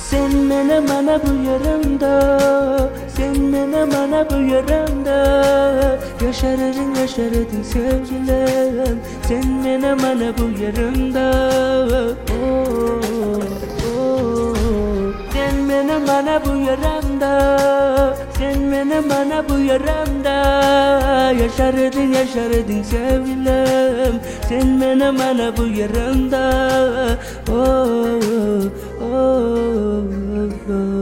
Sen mana bu yarımda, sen mana bu yarımda. Yaşardın sevgilim, sen mana bu yarımda. Oh, oh. Sen mana bu yarımda, sen mana bu yarımda. Yaşardın sevgilim, sen mana bu yarımda. Oh, oh, oh, oh.